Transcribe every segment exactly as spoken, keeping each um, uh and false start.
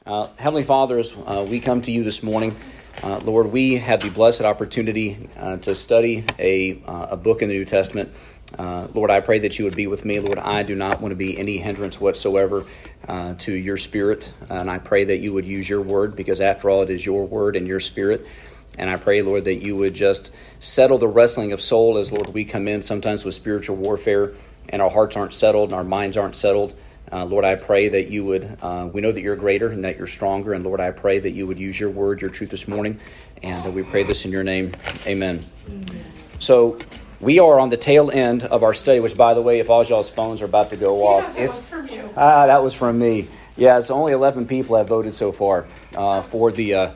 Uh, Heavenly Father, as uh, we come to you this morning, uh, Lord, we have the blessed opportunity uh, to study a, uh, a book in the New Testament. Uh, Lord, I pray that you would be with me. Lord, I do not want to be any hindrance whatsoever uh, to your spirit. And I pray that you would use your word, because after all, it is your word and your spirit. And I pray, Lord, that you would just settle the wrestling of soul as, Lord, we come in sometimes with spiritual warfare and our hearts aren't settled and our minds aren't settled. Uh, Lord, I pray that you would, uh, we know that you're greater and that you're stronger. And Lord, I pray that you would use your word, your truth this morning. And uh, we pray this in your name. Amen. Amen. So we are on the tail end of our study, which, by the way, if all y'all's phones are about to go yeah, off, that it's was from you. Ah, that was from me. Yeah, it's only eleven people have voted so far uh, for the. Uh,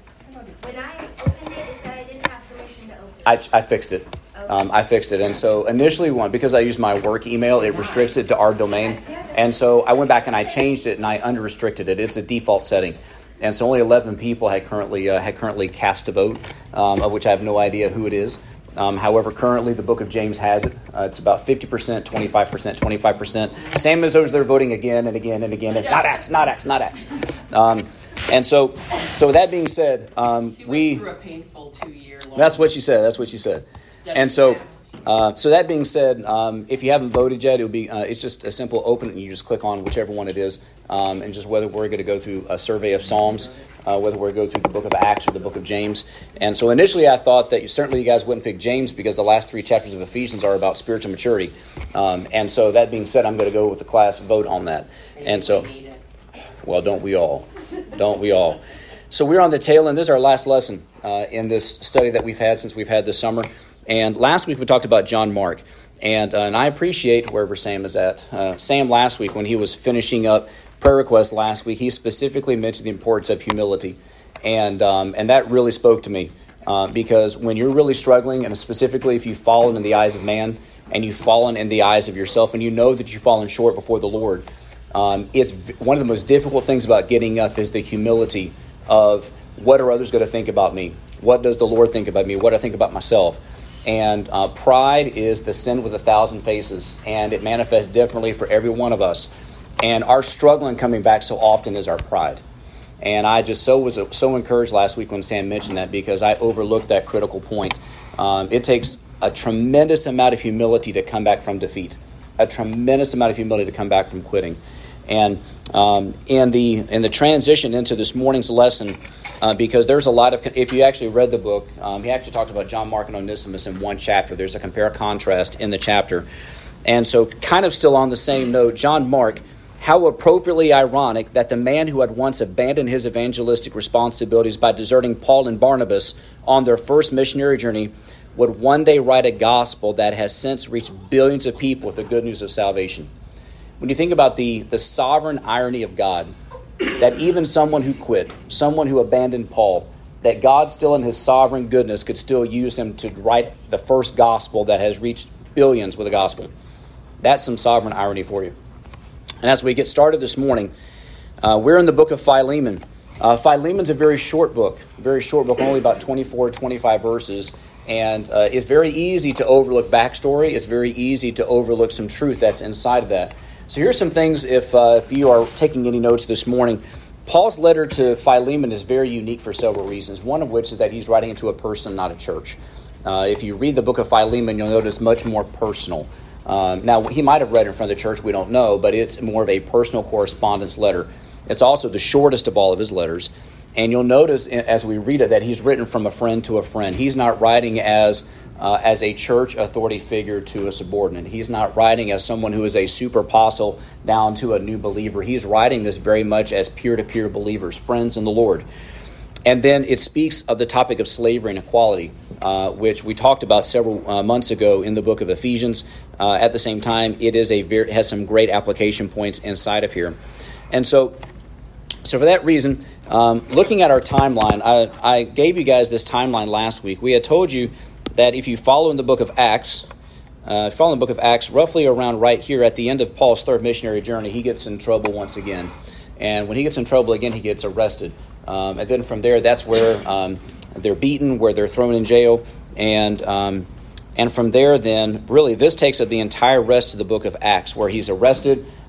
when I opened it, it said I didn't have permission to open it. I, I fixed it. Um, I fixed it. And so initially, one because I use my work email, it restricts it to our domain. And so I went back and I changed it and I unrestricted it. It's a default setting. And so only eleven people had currently uh, had currently cast a vote, um, of which I have no idea who it is. Um, however, currently the book of James has it. Uh, it's about fifty percent, twenty-five percent, twenty-five percent. Same as those that are voting again and again and again. And not Acts, not Acts, not Acts. Um, and so, so with that being said, um, she went we... through a painful two-year long... That's what she said. That's what she said. And so, uh, so that being said, um, if you haven't voted yet, it'll be uh, it's just a simple open, and you just click on whichever one it is, um, and just whether we're going to go through a survey of Psalms, uh, whether we're going to go through the book of Acts or the book of James. And so initially, I thought that you, certainly you guys wouldn't pick James because the last three chapters of Ephesians are about spiritual maturity. Um, and so that being said, I'm going to go with the class vote on that. Maybe and so, we need it. Well, don't we all? Don't we all? So we're on the tail end. This is our last lesson uh, in this study that we've had since we've had this summer. And last week we talked about John Mark, and uh, and I appreciate wherever Sam is at. Uh, Sam last week, when he was finishing up prayer requests last week, he specifically mentioned the importance of humility, and um, and that really spoke to me uh, because when you're really struggling, and specifically if you've fallen in the eyes of man and you've fallen in the eyes of yourself, and you know that you've fallen short before the Lord, um, it's one of the most difficult things about getting up is the humility of what are others going to think about me? What does the Lord think about me? What do I think about myself? And uh, pride is the sin with a thousand faces, and it manifests differently for every one of us. And our struggling coming back so often is our pride. And I just so was so encouraged last week when Sam mentioned that, because I overlooked that critical point. Um, it takes a tremendous amount of humility to come back from defeat, a tremendous amount of humility to come back from quitting. And um, in the in the transition into this morning's lesson, Uh, because there's a lot of, if you actually read the book, um, he actually talked about John Mark and Onesimus in one chapter. There's a compare-contrast in the chapter. And so kind of still on the same note, John Mark, how appropriately ironic that the man who had once abandoned his evangelistic responsibilities by deserting Paul and Barnabas on their first missionary journey would one day write a gospel that has since reached billions of people with the good news of salvation. When you think about the, the sovereign irony of God, that even someone who quit, someone who abandoned Paul, that God still in his sovereign goodness could still use him to write the first gospel that has reached billions with the gospel. That's some sovereign irony for you. And as we get started this morning, uh, we're in the book of Philemon. Uh, Philemon's a very short book, very short book, only about twenty-four, twenty-five verses. And uh, it's very easy to overlook backstory. It's very easy to overlook some truth that's inside of that. So here's some things, if uh, if you are taking any notes this morning. Paul's letter to Philemon is very unique for several reasons, one of which is that he's writing it to a person, not a church. Uh, if you read the book of Philemon, you'll notice much more personal. Uh, now, he might have read it in front of the church, we don't know, but it's more of a personal correspondence letter. It's also the shortest of all of his letters. And you'll notice as we read it that he's written from a friend to a friend. He's not writing as uh, as a church authority figure to a subordinate. He's not writing as someone who is a super apostle down to a new believer. He's writing this very much as peer-to-peer believers, friends in the Lord. And then it speaks of the topic of slavery and equality, uh, which we talked about several uh, months ago in the book of Ephesians. Uh, at the same time, it is a very, has some great application points inside of here. And so, so for that reason, um, looking at our timeline, I, I gave you guys this timeline last week. We had told you that if you follow in the book of Acts, uh, follow in the book of Acts, roughly around right here at the end of Paul's third missionary journey, he gets in trouble once again. And when he gets in trouble again, he gets arrested. Um, and then from there, that's where um, they're beaten, where they're thrown in jail. And um, and from there, then, really, this takes up the entire rest of the book of Acts, where he's arrested.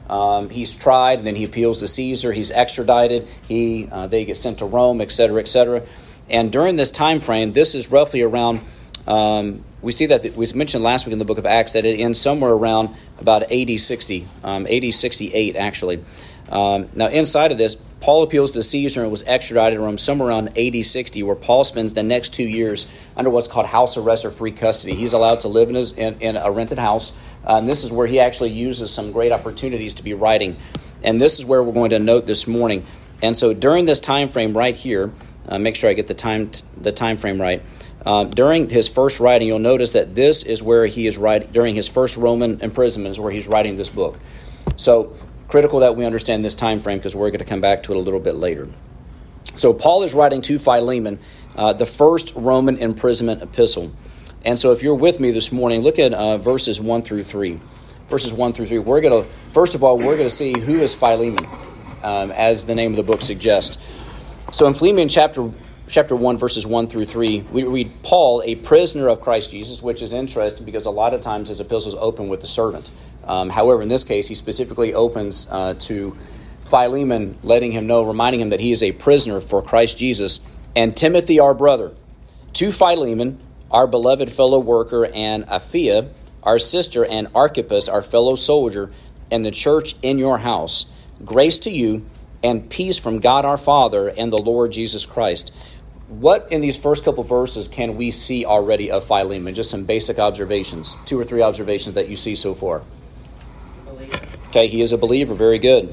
Um, he's tried, and then he appeals to Caesar. He's extradited. He uh, they get sent to Rome, et cetera, et cetera. And during this time frame, this is roughly around. Um, we see that we mentioned last week in the book of Acts that it ends somewhere around about A D sixty, um, A D sixty-eight actually. Um, now inside of this, Paul appeals to Caesar and was extradited to Rome somewhere around A D sixty, where Paul spends the next two years under what's called house arrest or free custody. He's allowed to live in his in, in a rented house. Uh, and this is where he actually uses some great opportunities to be writing. And this is where we're going to note this morning. And so during this time frame right here, uh, make sure I get the time the time frame right. Uh, during his first writing, you'll notice that this is where he is writing. During his first Roman imprisonment is where he's writing this book. So critical that we understand this time frame, because we're going to come back to it a little bit later. So Paul is writing to Philemon, uh, the first Roman imprisonment epistle. And so if you're with me this morning, look at uh, verses one through three. Verses one through three. We're going to, first of all, we're going to see who is Philemon, um, as the name of the book suggests. So in Philemon chapter chapter one, verses one through three, we read, Paul, a prisoner of Christ Jesus, which is interesting because a lot of times his epistles open with the servant. Um, however, in this case, he specifically opens uh, to Philemon, letting him know, reminding him that he is a prisoner for Christ Jesus, and Timothy, our brother. To Philemon, our beloved fellow worker, and Apphia, our sister, and Archippus, our fellow soldier, and the church in your house. Grace to you, and peace from God our Father and the Lord Jesus Christ. What in these first couple verses can we see already of Philemon? Just some basic observations, two or three observations that you see so far. Okay, he is a believer. Very good.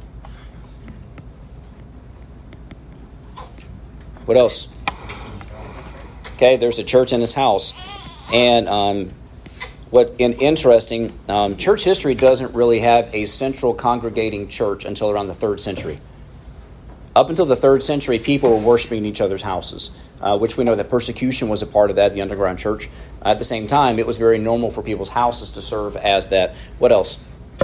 What else? Okay, there's a church in his house. And um, what in interesting, um, church history doesn't really have a central congregating church until around the third century. Up until the third century, people were worshiping in each other's houses, uh, which we know that persecution was a part of that, the underground church. At the same time, it was very normal for people's houses to serve as that. What else?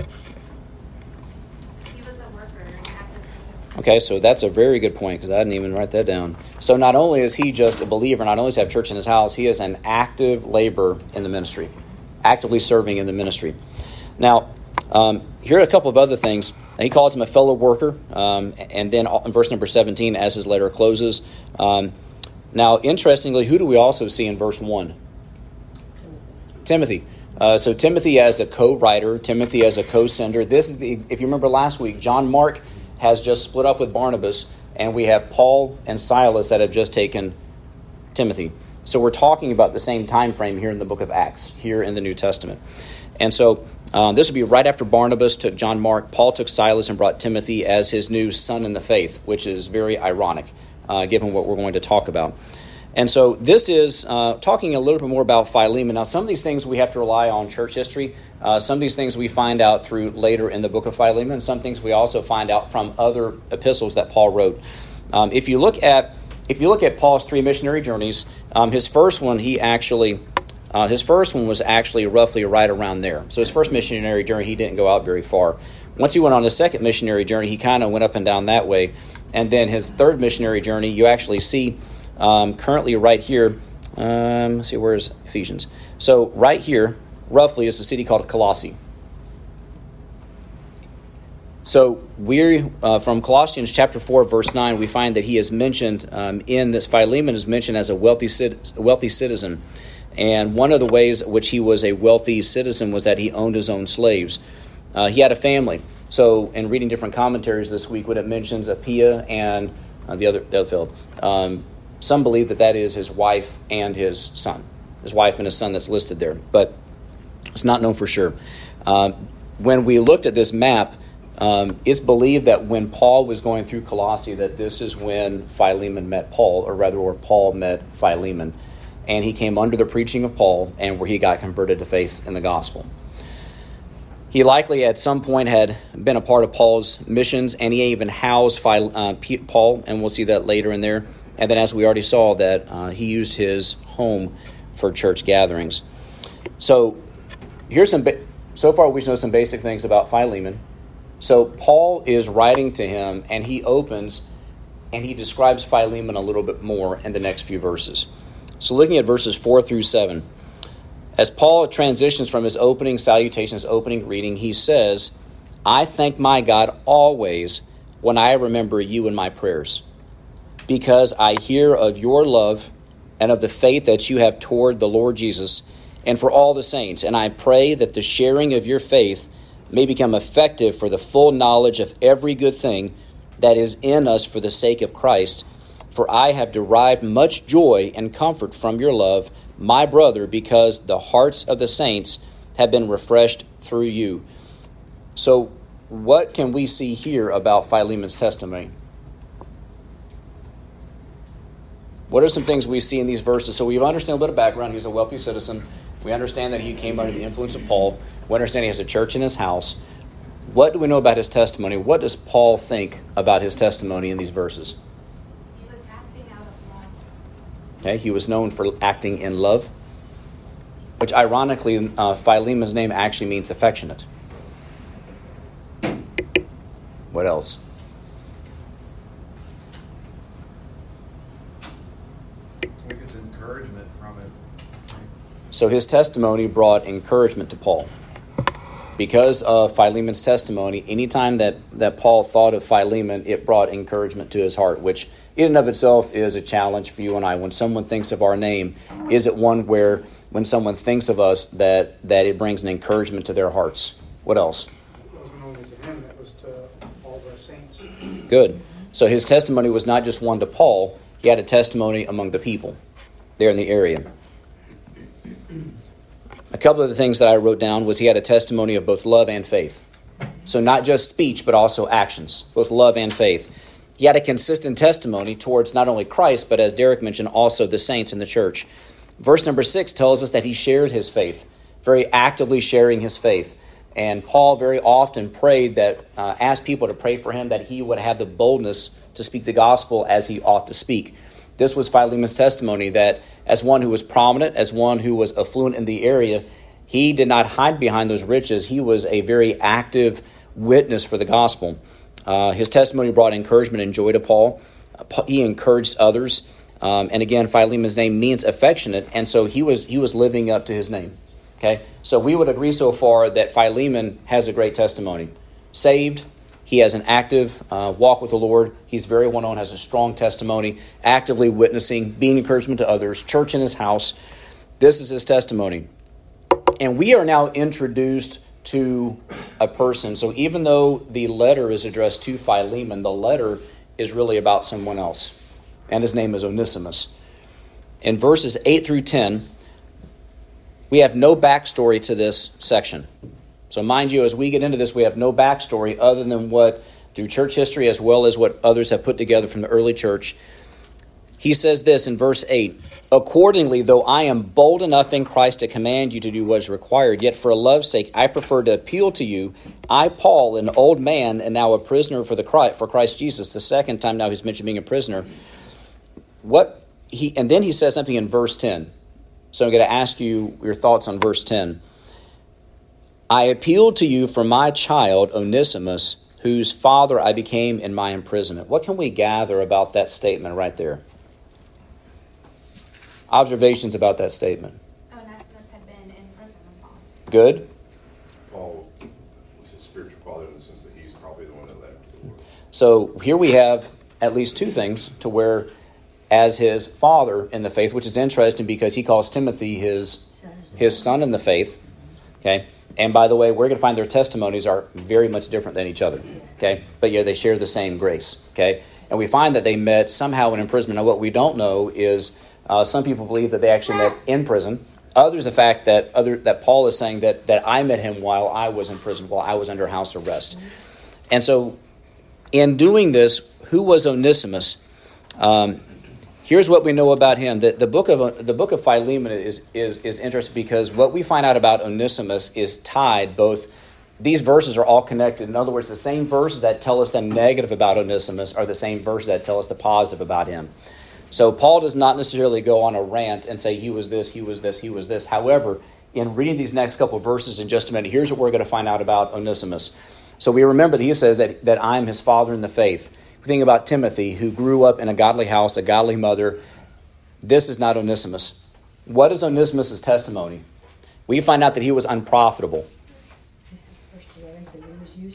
Okay, so that's a very good point, because I didn't even write that down. So not only is he just a believer, not only does he have church in his house, he is an active laborer in the ministry, actively serving in the ministry. Now, um, here are a couple of other things. He calls him a fellow worker, um, and then in verse number seventeen, as his letter closes. Um, now, interestingly, who do we also see in verse one? Timothy. Uh, so Timothy as a co-writer, Timothy as a co-sender. This is the, if you remember last week, John Mark has just split up with Barnabas, and we have Paul and Silas that have just taken Timothy. So we're talking about the same time frame here in the book of Acts, here in the New Testament. And so um, this would be right after Barnabas took John Mark. Paul took Silas and brought Timothy as his new son in the faith, which is very ironic, uh, given what we're going to talk about. And so this is uh, talking a little bit more about Philemon. Now, some of these things we have to rely on church history. Uh, some of these things we find out through later in the book of Philemon. Some things we also find out from other epistles that Paul wrote. Um, if you look at if you look at Paul's three missionary journeys, um, his first one he actually uh, his first one was actually roughly right around there. So his first missionary journey, he didn't go out very far. Once he went on his second missionary journey, he kind of went up and down that way. And then his third missionary journey, you actually see. Um, currently right here, um, let's see, where's Ephesians? So right here, roughly, is a city called Colossae. So we're, uh, from Colossians chapter four, verse nine, we find that he is mentioned um, in this, Philemon is mentioned as a wealthy, cit- wealthy citizen. And one of the ways which he was a wealthy citizen was that he owned his own slaves. Uh, he had a family. So in reading different commentaries this week, when it mentions Apphia and uh, the other, the other fellow, um, some believe that that is his wife and his son. His wife and his son that's listed there. But it's not known for sure. Uh, when we looked at this map, um, it's believed that when Paul was going through Colossae, that this is when Philemon met Paul, or rather where Paul met Philemon. And he came under the preaching of Paul, and where he got converted to faith in the gospel. He likely at some point had been a part of Paul's missions, and he even housed Phil, uh, Paul, and we'll see that later in there. And then, as we already saw, that uh, he used his home for church gatherings. So, here's some. Ba- so far, we know some basic things about Philemon. So, Paul is writing to him, and he opens, and he describes Philemon a little bit more in the next few verses. So, looking at verses four through seven, as Paul transitions from his opening salutation, his opening greeting, he says, I thank my God always when I remember you in my prayers, because I hear of your love and of the faith that you have toward the Lord Jesus and for all the saints. And I pray that the sharing of your faith may become effective for the full knowledge of every good thing that is in us for the sake of Christ. For I have derived much joy and comfort from your love, my brother, because the hearts of the saints have been refreshed through you. So what can we see here about Philemon's testimony? What are some things we see in these verses? So we understand a little bit of background. He's a wealthy citizen. We understand that he came under the influence of Paul. We understand he has a church in his house. What do we know about his testimony? What does Paul think about his testimony in these verses? He was acting out of love. Okay, he was known for acting in love, which ironically, uh, Philemon's name actually means affectionate. What else? I think it's encouragement from it. So his testimony brought encouragement to Paul. Because of Philemon's testimony, anytime that, that Paul thought of Philemon, it brought encouragement to his heart, which in and of itself is a challenge for you and I. When someone thinks of our name, is it one where when someone thinks of us that, that it brings an encouragement to their hearts? What else? It wasn't only to him, it was to all the saints. Good. So his testimony was not just one to Paul. He had a testimony among the people there in the area. A couple of the things that I wrote down was he had a testimony of both love and faith. So not just speech, but also actions, both love and faith. He had a consistent testimony towards not only Christ, but as Derek mentioned, also the saints in the church. Verse number six tells us that he shared his faith, very actively sharing his faith. And Paul very often prayed that, uh, asked people to pray for him, that he would have the boldness to speak the gospel as he ought to speak. This was Philemon's testimony, that as one who was prominent, as one who was affluent in the area, he did not hide behind those riches. He was a very active witness for the gospel. Uh, his testimony brought encouragement and joy to Paul. Uh, he encouraged others. Um, and again, Philemon's name means affectionate, and so he was he was living up to his name. Okay, so we would agree so far that Philemon has a great testimony. Saved, he has an active uh, walk with the Lord. He's very well known, has a strong testimony, actively witnessing, being encouragement to others, church in his house. This is his testimony. And we are now introduced to a person. So even though the letter is addressed to Philemon, the letter is really about someone else. And his name is Onesimus. In verses eight through ten, we have no backstory to this section. So mind you, as we get into this, we have no backstory other than what, through church history as well as what others have put together from the early church. He says this in verse eight, "Accordingly, though I am bold enough in Christ to command you to do what is required, yet for love's sake I prefer to appeal to you. I, Paul, an old man and now a prisoner for the Christ, for Christ Jesus," the second time now he's mentioned being a prisoner. What he and then he says something in verse ten. So I'm going to ask you your thoughts on verse ten. "I appeal to you for my child Onesimus, whose father I became in my imprisonment." What can we gather about that statement right there? Observations about that statement. Onesimus had been in prison with Paul. Good. Paul was his spiritual father in the sense that he's probably the one that led him to the Lord. So here we have at least two things to where, as his father in the faith, which is interesting because he calls Timothy his his son in the faith. Okay. And by the way, we're going to find their testimonies are very much different than each other. Okay. But yeah, they share the same grace. Okay. And we find that they met somehow in imprisonment. Now, what we don't know is uh, some people believe that they actually met in prison. Others, the fact that other that Paul is saying that that I met him while I was in prison, while I was under house arrest. And so, in doing this, who was Onesimus? Um, here's what we know about him. The, the book of the book of Philemon is is is interesting because what we find out about Onesimus is tied both. These verses are all connected. In other words, the same verses that tell us the negative about Onesimus are the same verses that tell us the positive about him. So Paul does not necessarily go on a rant and say he was this, he was this, he was this. However, in reading these next couple of verses in just a minute, here's what we're going to find out about Onesimus. So we remember that he says that, that I'm his father in the faith. We think about Timothy, who grew up in a godly house, a godly mother. This is not Onesimus. What is Onesimus' testimony? We find out that he was unprofitable. Verse eleven says he was useless.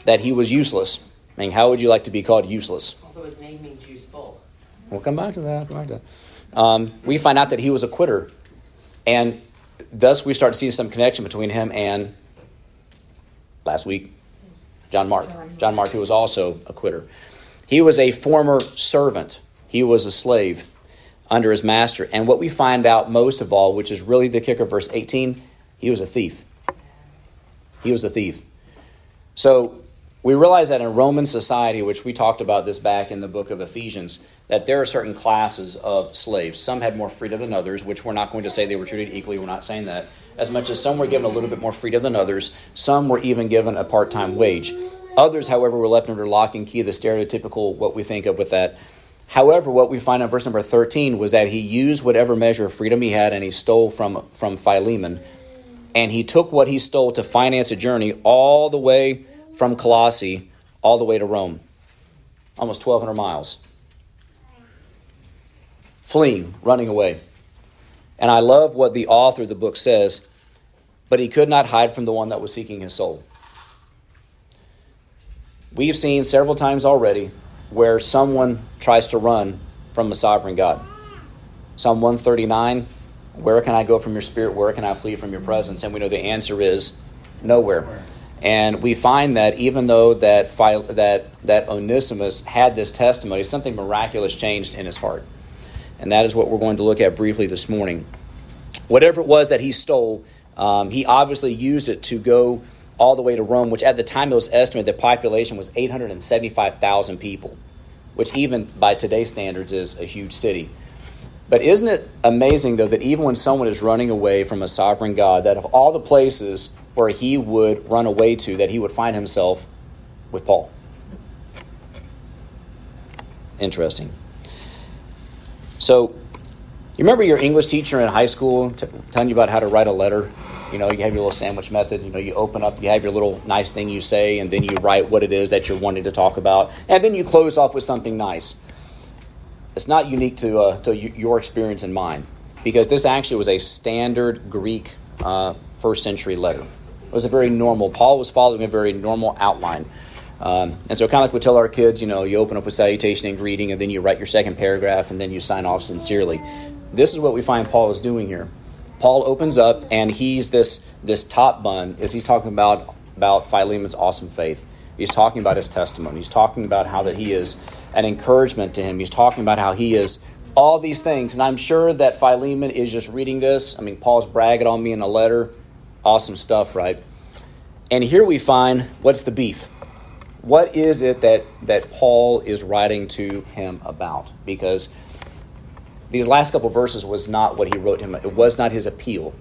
that he was useless. I mean, how would you like to be called useless? Also, his name means useful. We'll come back to that. Come back to that. Um, we find out that he was a quitter. And thus we start to see some connection between him and, last week, John Mark. John Mark, who was also a quitter. He was a former servant. He was a slave under his master. And what we find out most of all, which is really the kicker, verse eighteen, he was a thief. He was a thief. So we realize that in Roman society, which we talked about this back in the book of Ephesians, that there are certain classes of slaves. Some had more freedom than others, which we're not going to say they were treated equally. We're not saying that. As much as some were given a little bit more freedom than others, some were even given a part-time wage. Others, however, were left under lock and key, the stereotypical what we think of with that. However, what we find in verse number thirteen was that he used whatever measure of freedom he had and he stole from, from Philemon. And he took what he stole to finance a journey all the way from Colossae all the way to Rome. Almost twelve hundred miles. Fleeing, running away. And I love what the author of the book says, but he could not hide from the one that was seeking his soul. We've seen several times already where someone tries to run from a sovereign God. Psalm one thirty-nine, where can I go from your spirit? Where can I flee from your presence? And we know the answer is nowhere. And we find that even though that that that Onesimus had this testimony, something miraculous changed in his heart. And that is what we're going to look at briefly this morning. Whatever it was that he stole, um, he obviously used it to go all the way to Rome, which at the time it was estimated the population was eight hundred seventy-five thousand people, which even by today's standards is a huge city. But isn't it amazing, though, that even when someone is running away from a sovereign God, that of all the places where he would run away to, that he would find himself with Paul? Interesting. So, you remember your English teacher in high school t- telling you about how to write a letter? You know, you have your little sandwich method. You know, you open up, you have your little nice thing you say, and then you write what it is that you're wanting to talk about. And then you close off with something nice. It's not unique to uh, to your experience and mine, because this actually was a standard Greek uh, first century letter. It was a very normal, Paul was following a very normal outline. Um, and so kind of like we tell our kids, you know, you open up with salutation and greeting, and then you write your second paragraph, and then you sign off sincerely. This is what we find Paul is doing here. Paul opens up, and he's this this top bun, is he's talking about, about Philemon's awesome faith. He's talking about his testimony. He's talking about how that he is an encouragement to him. He's talking about how he is all these things. And I'm sure that Philemon is just reading this. I mean, Paul's bragging on me in a letter. Awesome stuff, right? And here we find, what's the beef? What is it that, that Paul is writing to him about? Because these last couple of verses was not what he wrote to him. It was not his appeal.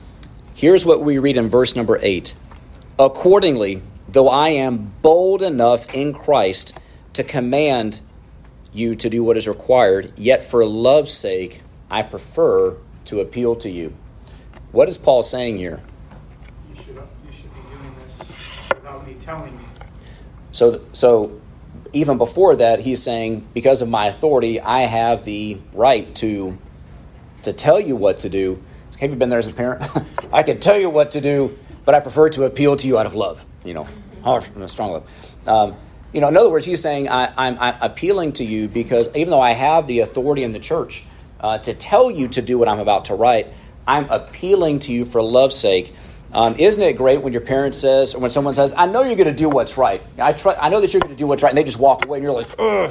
Here's what we read in verse number eight. Accordingly, though I am bold enough in Christ to command you to do what is required, yet for love's sake, I prefer to appeal to you. What is Paul saying here? You should, you should be doing this without me telling you. So, so even before that, he's saying, because of my authority, I have the right to, to tell you what to do. Have you been there as a parent? I can tell you what to do, but I prefer to appeal to you out of love. You know, harsh, strong love. Um, you know, in other words, he's saying, I, I'm, I'm appealing to you because even though I have the authority in the church uh, to tell you to do what I'm about to write, I'm appealing to you for love's sake. Um, isn't it great when your parent says, or when someone says, I know you're going to do what's right. I try, I know that you're going to do what's right. And they just walk away and you're like, ugh.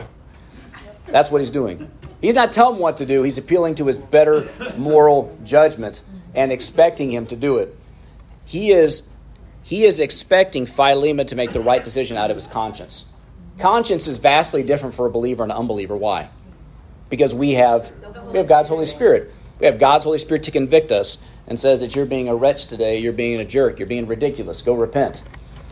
That's what he's doing. He's not telling him what to do. He's appealing to his better moral judgment and expecting him to do it. He is, he is expecting Philemon to make the right decision out of his conscience. Conscience is vastly different for a believer and an unbeliever. Why? Because we have, we have God's Holy Spirit. We have God's Holy Spirit to convict us and says that you're being a wretch today, you're being a jerk, you're being ridiculous. Go repent.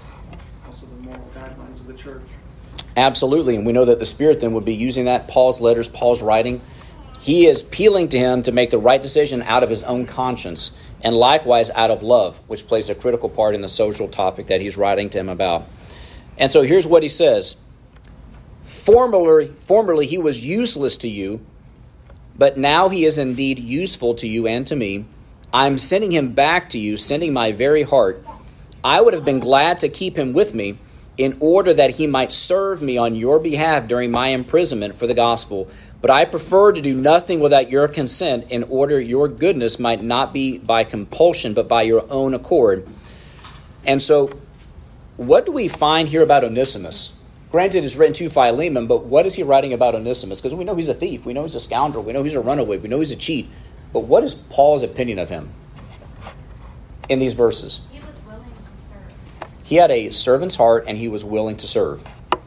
Also the moral guidelines of the church. Absolutely, and we know that the Spirit then would be using that. Paul's letters, Paul's writing. He is appealing to him to make the right decision out of his own conscience, and likewise out of love, which plays a critical part in the social topic that he's writing to him about. And so here's what he says. Formerly, formerly he was useless to you, but now he is indeed useful to you and to me. I'm sending him back to you, sending my very heart. I would have been glad to keep him with me in order that he might serve me on your behalf during my imprisonment for the gospel. But I prefer to do nothing without your consent, in order your goodness might not be by compulsion, but by your own accord. And so, what do we find here about Onesimus? Granted, it's written to Philemon, but what is he writing about Onesimus? Because we know he's a thief, we know he's a scoundrel, we know he's a runaway, we know he's a cheat. But what is Paul's opinion of him in these verses? He was willing to serve. He had a servant's heart, and he was willing to serve.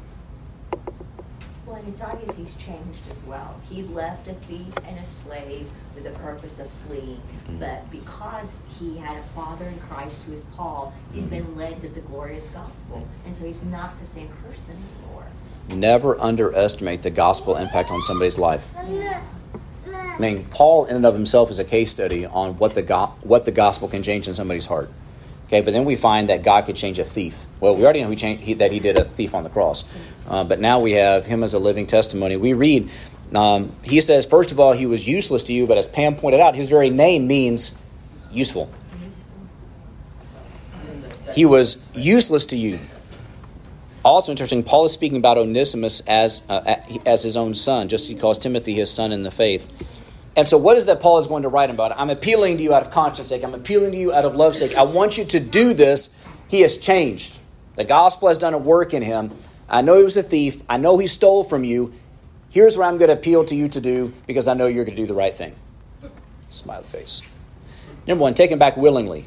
Well, and it's obvious he's changed as well. He left a thief and a slave with the purpose of fleeing. Mm-hmm. But because he had a father in Christ who is Paul, he's Mm-hmm. been led to the glorious gospel. And so he's not the same person anymore. Never underestimate the gospel impact on somebody's life. I mean, Paul in and of himself is a case study on what the go- what the gospel can change in somebody's heart. Okay, but then we find that God could change a thief. Well, we already know he changed, he, that he did a thief on the cross. Uh, but now we have him as a living testimony. We read, um, he says, first of all, he was useless to you, but as Pam pointed out, his very name means useful. He was useless to you. Also interesting, Paul is speaking about Onesimus as uh, as his own son, just as he calls Timothy his son in the faith. And so what is that Paul is going to write about? I'm appealing to you out of conscience sake. I'm appealing to you out of love's sake. I want you to do this. He has changed. The gospel has done a work in him. I know he was a thief. I know he stole from you. Here's what I'm going to appeal to you to do, because I know you're going to do the right thing. Smiley face. Number one, take him back willingly.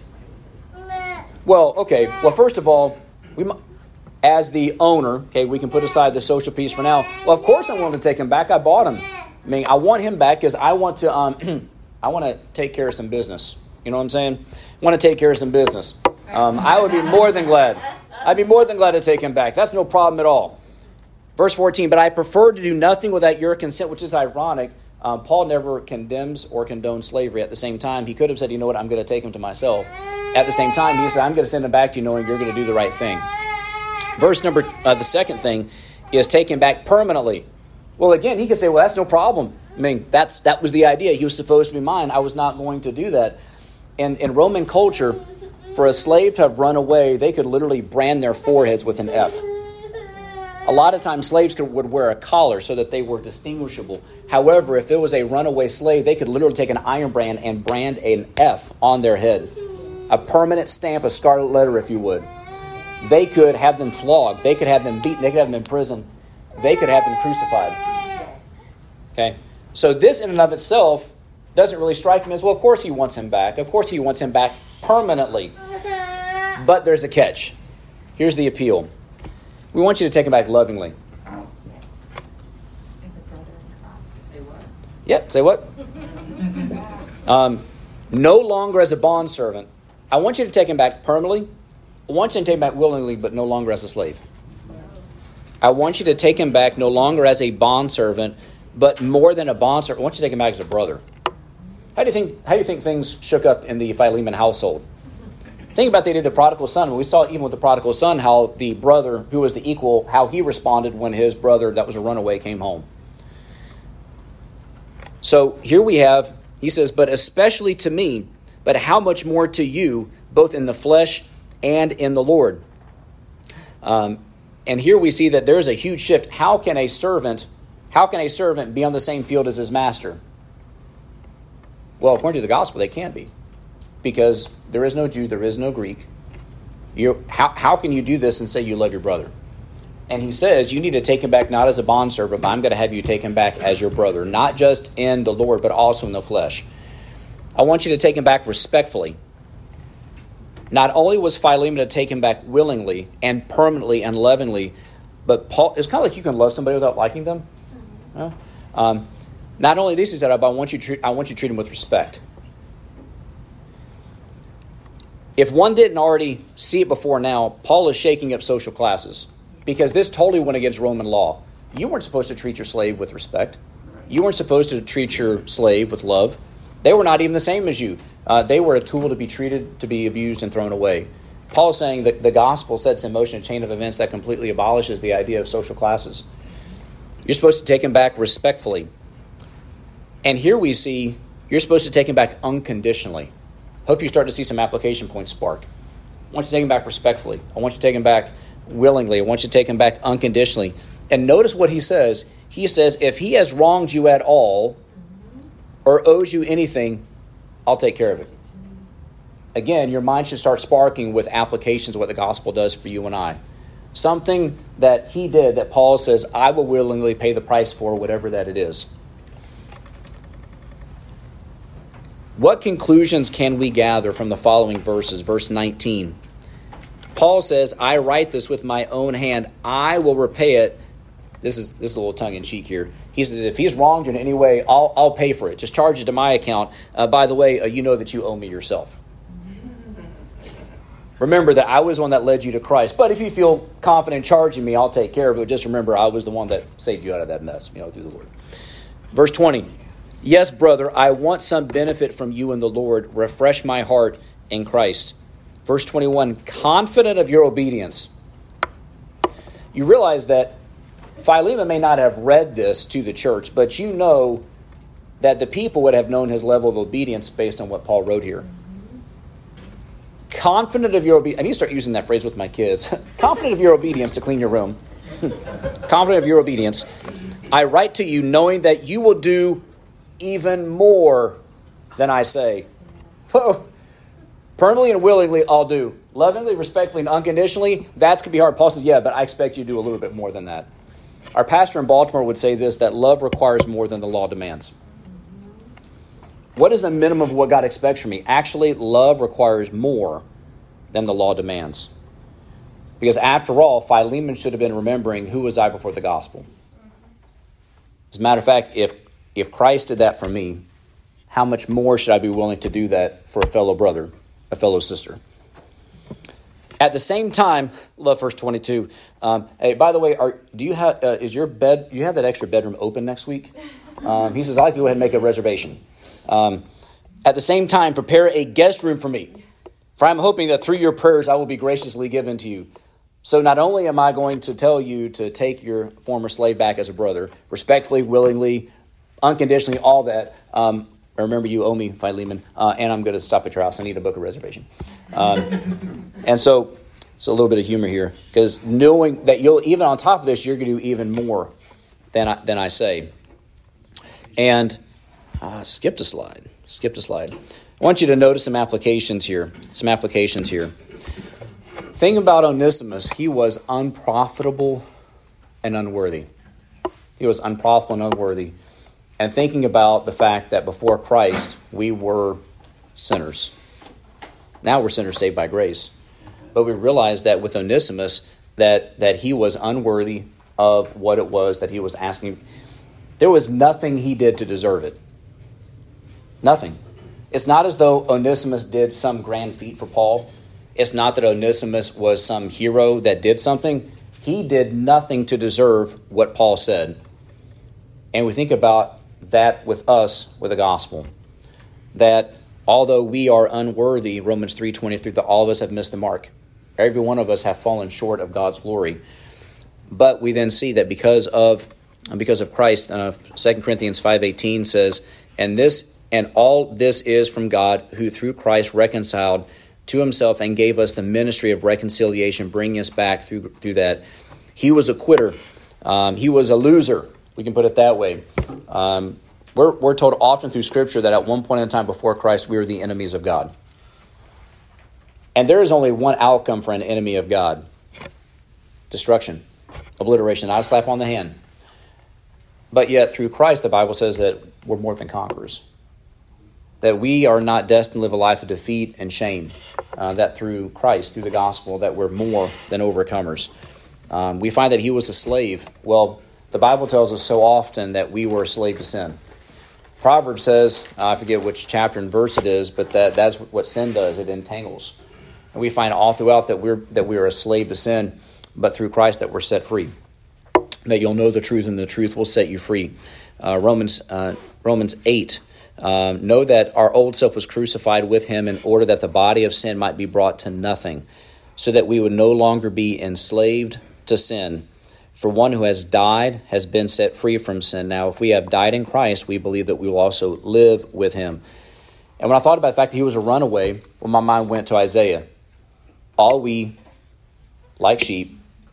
Well, okay. Well, first of all, we as the owner, okay, we can put aside the social piece for now. Well, of course I'm willing to take him back. I bought him. I mean, I want him back because I want to. Um, I want to take care of some business. You know what I'm saying? I want to take care of some business. Um, I would be more than glad. I'd be more than glad to take him back. That's no problem at all. Verse fourteen. But I prefer to do nothing without your consent, which is ironic. Um, Paul never condemns or condones slavery. At the same time, he could have said, "You know what? I'm going to take him to myself." At the same time, he said, "I'm going to send him back to you, knowing you're going to do the right thing." Verse number. Uh, the second thing is take him back permanently. Well, again, he could say, well, that's no problem. I mean, that's that was the idea. He was supposed to be mine. I was not going to do that. And in Roman culture, for a slave to have run away, they could literally brand their foreheads with an F. A lot of times, slaves could, would wear a collar so that they were distinguishable. However, if there was a runaway slave, they could literally take an iron brand and brand an F on their head. A permanent stamp, a scarlet letter, if you would. They could have them flogged. They could have them beaten. They could have them in prison. They could have them crucified. Yes. Okay, so this in and of itself doesn't really strike me as, well, of course he wants him back. Of course he wants him back permanently. But there's a catch. Here's the appeal. We want you to take him back lovingly. Yes. As a brother in Christ. They were. Yep, say what? um, no longer as a bondservant. I want you to take him back permanently. I want you to take him back willingly, but no longer as a slave. Yes. I want you to take him back no longer as a bondservant, but more than a bondservant. I want you to take him back as a brother. How do you think? How do you think things shook up in the Philemon household? Think about they did the prodigal son. We saw even with the prodigal son how the brother, who was the equal, how he responded when his brother that was a runaway came home. So here we have, he says, but especially to me, but how much more to you, both in the flesh and in the Lord. Um, and here we see that there is a huge shift. How can a servant, how can a servant be on the same field as his master? Well, according to the gospel, they can't be. Because there is no Jew, there is no Greek. You, how, how can you do this and say you love your brother? And he says you need to take him back not as a bondservant, but I'm going to have you take him back as your brother. Not just in the Lord, but also in the flesh. I want you to take him back respectfully. Not only was Philemon to take him back willingly and permanently and lovingly, but Paul, it's kind of like you can love somebody without liking them. Yeah? Um, not only this, he said, but I want you to treat, I want you to treat him with respect. If one didn't already see it before now, Paul is shaking up social classes because this totally went against Roman law. You weren't supposed to treat your slave with respect. You weren't supposed to treat your slave with love. They were not even the same as you. Uh, they were a tool to be treated, to be abused, and thrown away. Paul is saying that the gospel sets in motion a chain of events that completely abolishes the idea of social classes. You're supposed to take him back respectfully. And here we see you're supposed to take him back unconditionally. Hope you start to see some application points spark. I want you to take him back respectfully. I want you to take him back willingly. I want you to take him back unconditionally. And notice what he says. He says, if he has wronged you at all or owes you anything, I'll take care of it. Again, your mind should start sparking with applications of what the gospel does for you and I. Something that he did that Paul says, I will willingly pay the price for, whatever that it is. What conclusions can we gather from the following verses? Verse nineteen. Paul says, I write this with my own hand. I will repay it. This is this is a little tongue-in-cheek here. He says, if he's wronged you in any way, I'll, I'll pay for it. Just charge it to my account. Uh, by the way, uh, you know that you owe me yourself. Remember that I was the one that led you to Christ. But if you feel confident charging me, I'll take care of it. Just remember, I was the one that saved you out of that mess, you know, through the Lord. Verse twenty. Yes, brother, I want some benefit from you in the Lord. Refresh my heart in Christ. Verse twenty-one. Confident of your obedience. You realize that Philemon may not have read this to the church, but you know that the people would have known his level of obedience based on what Paul wrote here. Confident of your obedience. I need to start using that phrase with my kids. Confident of your obedience to clean your room. Confident of your obedience. I write to you knowing that you will do even more than I say. Whoa. Permanently and willingly, I'll do. Lovingly, respectfully, and unconditionally, that's going to be hard. Paul says, yeah, but I expect you to do a little bit more than that. Our pastor in Baltimore would say this, that love requires more than the law demands. What is the minimum of what God expects from me? Actually, love requires more than the law demands. Because after all, Philemon should have been remembering, who was I before the gospel? As a matter of fact, if, if Christ did that for me, how much more should I be willing to do that for a fellow brother, a fellow sister? At the same time, love verse twenty-two. Um, hey, by the way, are do you have uh, is your bed? Do you have that extra bedroom open next week? Um, he says, I'd like to go ahead and make a reservation. Um, at the same time, prepare a guest room for me, for I'm hoping that through your prayers I will be graciously given to you. So not only am I going to tell you to take your former slave back as a brother, respectfully, willingly, unconditionally, all that. Um, remember, you owe me, Philemon, uh, and I'm going to stop at your house. I need to book a reservation. Um, and so it's a little bit of humor here, because knowing that you'll, even on top of this, you're going to do even more than I, than I say. And uh, skipped a slide. Skipped a slide. I want you to notice some applications here. Some applications here. Thing about Onesimus, he was unprofitable and unworthy. He was unprofitable and unworthy. And thinking about the fact that before Christ, we were sinners. Now we're sinners saved by grace. But we realize that with Onesimus, that, that he was unworthy of what it was that he was asking. There was nothing he did to deserve it. Nothing. It's not as though Onesimus did some grand feat for Paul. It's not that Onesimus was some hero that did something. He did nothing to deserve what Paul said. And we think about that with us, with the gospel. That although we are unworthy, Romans three twenty-three, that all of us have missed the mark. Every one of us have fallen short of God's glory. But we then see that because of because of Christ, uh, Second Corinthians five eighteen says, and this and all this is from God, who through Christ reconciled to himself and gave us the ministry of reconciliation, bringing us back through through that. He was a quitter. Um, he was a loser. We can put it that way. Um, we're, we're told often through Scripture that at one point in time before Christ, we were the enemies of God. And there is only one outcome for an enemy of God. Destruction. Obliteration. Not a slap on the hand. But yet through Christ, the Bible says that we're more than conquerors. That we are not destined to live a life of defeat and shame. Uh, that through Christ, through the gospel, that we're more than overcomers. Um, we find that he was a slave. Well, the Bible tells us so often that we were a slave to sin. Proverbs says, uh, I forget which chapter and verse it is, but that, that's what sin does. It entangles. And we find all throughout that we're that we are a slave to sin, but through Christ that we're set free. That you'll know the truth, and the truth will set you free. Uh, Romans uh, Romans eight. Um, know that our old self was crucified with him in order that the body of sin might be brought to nothing, so that we would no longer be enslaved to sin. For one who has died has been set free from sin. Now, if we have died in Christ, we believe that we will also live with him. And when I thought about the fact that he was a runaway, well, my mind went to Isaiah. All we, like sheep,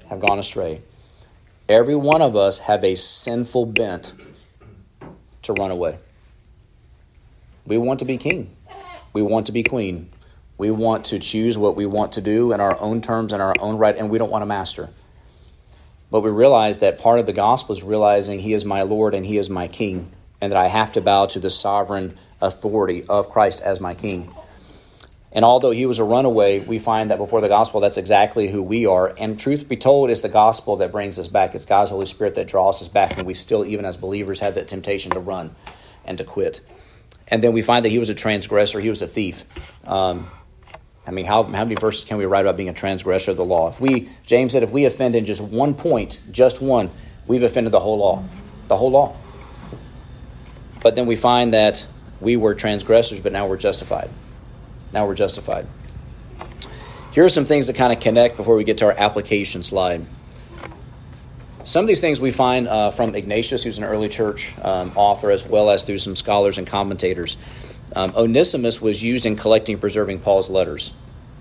have gone astray. Every one of us have a sinful bent to run away. We want to be king. We want to be queen. We want to choose what we want to do in our own terms and our own right, and we don't want to master. But we realize that part of the gospel is realizing he is my Lord and he is my king, and that I have to bow to the sovereign authority of Christ as my king. And although he was a runaway, we find that before the gospel, that's exactly who we are. And truth be told, it's the gospel that brings us back. It's God's Holy Spirit that draws us back, and we still, even as believers, have that temptation to run and to quit. And then we find that he was a transgressor. He was a thief. Um, I mean, how, how many verses can we write about being a transgressor of the law? If we, James said, if we offend in just one point, just one, we've offended the whole law. The whole law. But then we find that we were transgressors, but now we're justified. Now we're justified. Here are some things that kind of connect before we get to our application slide. Some of these things we find uh, from Ignatius, who's an early church um, author, as well as through some scholars and commentators. Um, Onesimus was used in collecting and preserving Paul's letters.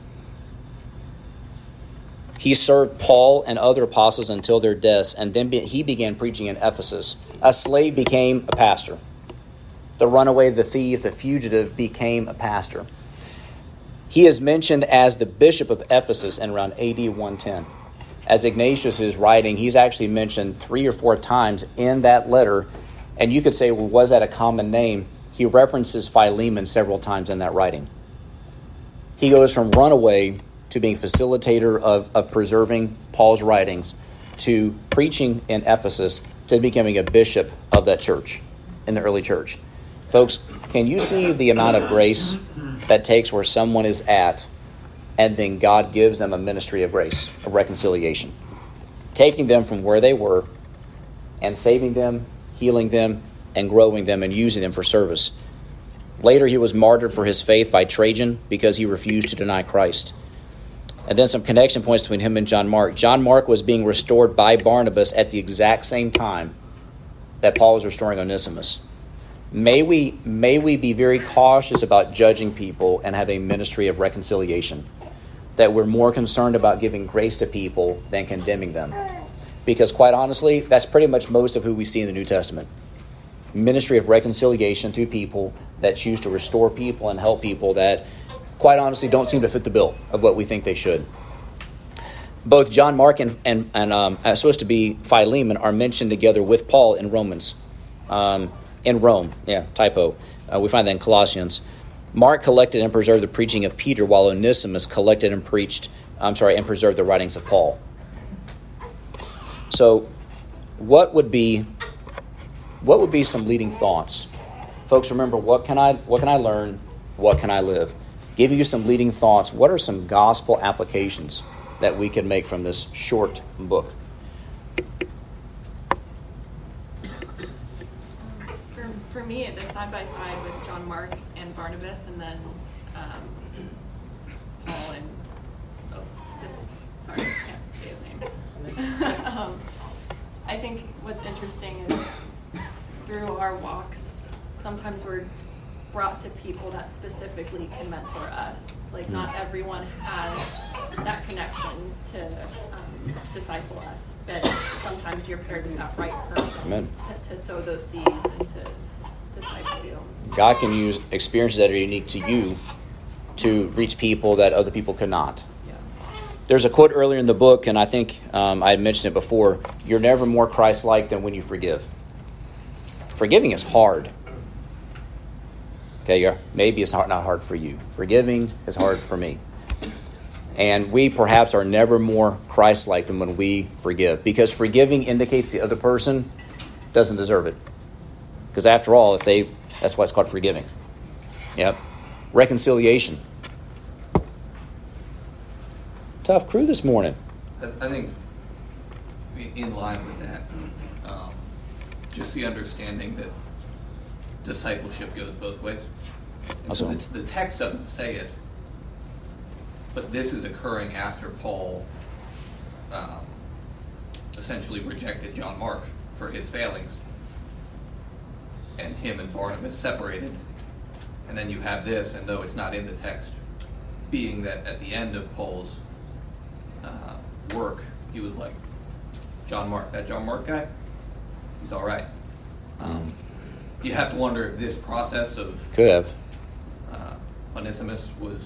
He served Paul and other apostles until their deaths, and then be, he began preaching in Ephesus. A slave became a pastor. The runaway, the thief, the fugitive became a pastor. He is mentioned as the bishop of Ephesus in around A D one ten. As Ignatius is writing, he's actually mentioned three or four times in that letter. And you could say, well, was that a common name? He references Philemon several times in that writing. He goes from runaway to being facilitator of, of preserving Paul's writings to preaching in Ephesus to becoming a bishop of that church in the early church. Folks, can you see the amount of grace that takes where someone is at, and then God gives them a ministry of grace, of reconciliation, taking them from where they were and saving them, healing them, and growing them and using them for service. Later, he was martyred for his faith by Trajan because he refused to deny Christ. And then some connection points between him and John Mark. John Mark was being restored by Barnabas at the exact same time that Paul was restoring Onesimus. May we, may we be very cautious about judging people and have a ministry of reconciliation. That we're more concerned about giving grace to people than condemning them. Because quite honestly, that's pretty much most of who we see in the New Testament. Ministry of reconciliation through people that choose to restore people and help people that, quite honestly, don't seem to fit the bill of what we think they should. Both John Mark and, and, and um, supposed to be Philemon are mentioned together with Paul in Romans. Um, in Rome, yeah, typo. Uh, we find that in Colossians. Mark collected and preserved the preaching of Peter, while Onesimus collected and preached, I'm sorry, and preserved the writings of Paul. So, what would be, what would be some leading thoughts? Folks, remember, what can I, what can I learn? What can I live? Give you some leading thoughts. What are some gospel applications that we can make from this short book? For, for me, the side by side with John Mark and Barnabas, and then um, Paul and oh, this. Sorry, I can't say his name. um, I think what's interesting is through our walks, sometimes we're brought to people that specifically can mentor us. Like, not everyone has that connection to um, disciple us, but sometimes you're paired with that right person to, to sow those seeds and to disciple you. God can use experiences that are unique to you to reach people that other people could not. Yeah. There's a quote earlier in the book, and I think um, I had mentioned it before, you're never more Christ-like than when you forgive. Forgiving is hard. Okay, maybe it's not hard for you. Forgiving is hard for me. And we perhaps are never more Christ-like than when we forgive. Because forgiving indicates the other person doesn't deserve it. Because after all, if they, that's why it's called forgiving. Yep. Reconciliation. Tough crew this morning. I, I think in line with that, um, just the understanding that discipleship goes both ways. And so the, the text doesn't say it, but this is occurring after Paul um, essentially rejected John Mark for his failings, and him and Barnabas separated. And then you have this, and though it's not in the text, being that at the end of Paul's uh, work he was like, John Mark, that John Mark guy, he's all right. Um, you have to wonder if this process of Could have. uh, Onesimus was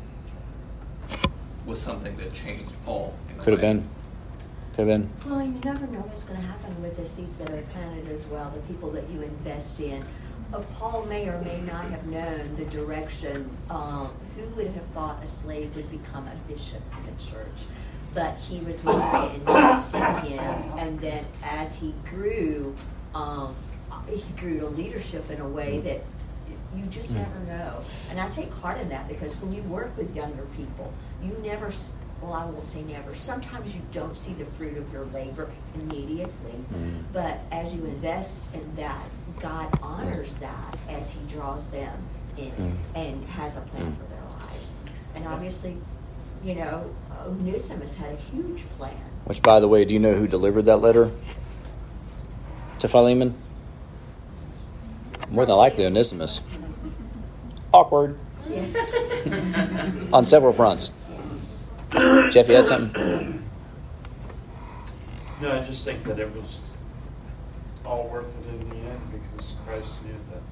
was something that changed Paul. in a Could have way. been. Could have been. Well, you never know what's going to happen with the seeds that are planted as well, the people that you invest in. Uh, Paul may or may not have known the direction. Um, who would have thought a slave would become a bishop in the church? But he was willing to invest in him, and then as he grew, um, he grew to leadership in a way that you just never know. And I take heart in that, because when you work with younger people, you never, s- well, I won't say never, sometimes you don't see the fruit of your labor immediately. Mm. But as you invest in that, God honors that as he draws them in Mm. and has a plan Mm. for their lives. And obviously, you know, Onesimus had a huge plan. Which, by the way, do you know who delivered that letter to Philemon? More than likely, Onesimus. Awkward. Yes. On several fronts. Yes. Jeff, you had something? No, I just think that it was all worth it in the end, because Christ knew that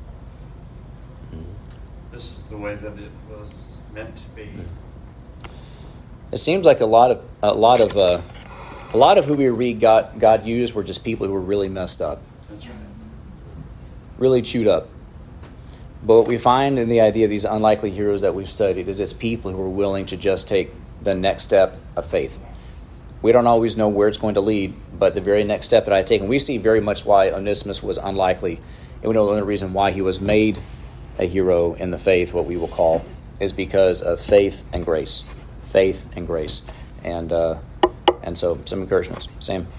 this is the way that it was meant to be. It seems like a lot of a lot of uh, a lot of who we read God God used were just people who were really messed up, That's right. really chewed up. But what we find in the idea of these unlikely heroes that we've studied is it's people who are willing to just take the next step of faith. Yes. We don't always know where it's going to lead, but the very next step that I take, and we see very much why Onesimus was unlikely, and we know the only reason why he was made a hero in the faith, what we will call, is because of faith and grace. Faith and grace. And uh, and so some encouragements. Sam?